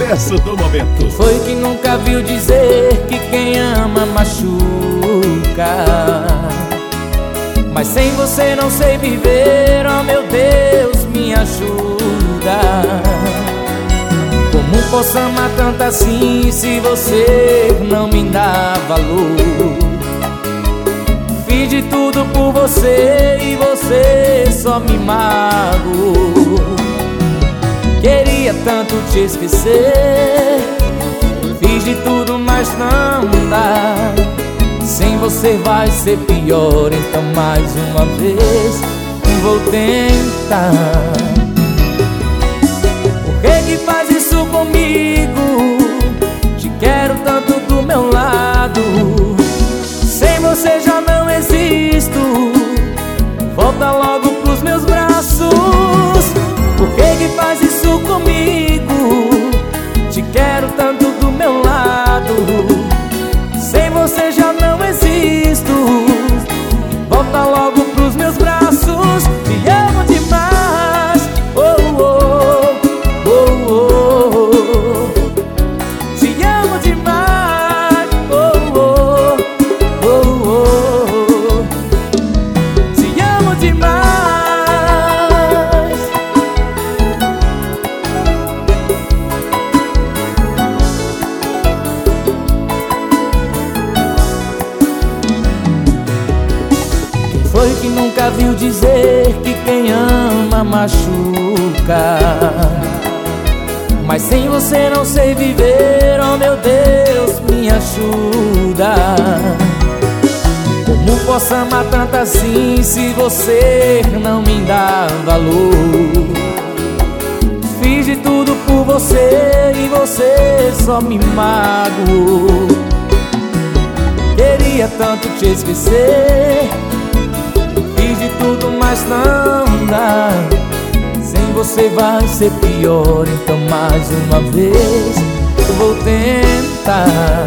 sucesso do momento. Foi que nunca viu dizer que quem ama machuca, mas sem você não sei viver, oh meu Deus, me ajuda. Como posso amar tanto assim se você não me dá valor? Fiz de tudo por você e você só me magoou. Queria tanto te esquecer, fiz de tudo, mas não dá. Sem você vai ser pior, então mais uma vez vou tentar. Por que faz isso comigo? Te quero tanto do meu lado. Sem você já não existo, volta logo pros meus braços. Por que faz isso comigo? Te quero tanto do meu lado. Sem você já não existo, volta logo pros meus braços. Te amo demais, oh, oh, oh, oh. Te amo demais, oh, oh, oh, oh. Te amo demais. Foi que nunca viu dizer que quem ama machuca, mas sem você não sei viver, oh meu Deus, me ajuda. Como posso amar tanto assim se você não me dá valor? Fiz de tudo por você e você só me magoou. Queria tanto te esquecer, fiz de tudo, mas não dá. Sem você vai ser pior, então mais uma vez eu vou tentar.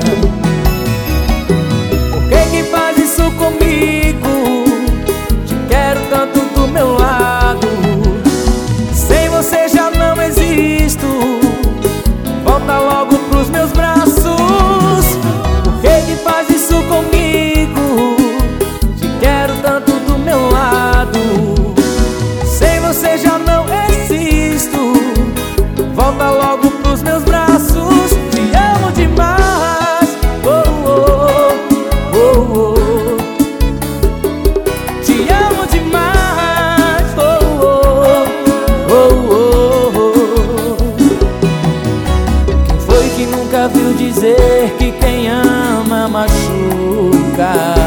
Por que faz isso comigo? Te quero tanto do meu lado. Sem você já não existo, volta logo pros meus braços. Por que faz isso comigo? Te quero tanto do meu lado. Sem você já não existo, volta logo pros meus braços. Te amo demais, oh, oh, oh, oh. Te amo demais, oh, oh, oh, oh. Quem foi que nunca viu dizer que quem ama machuca?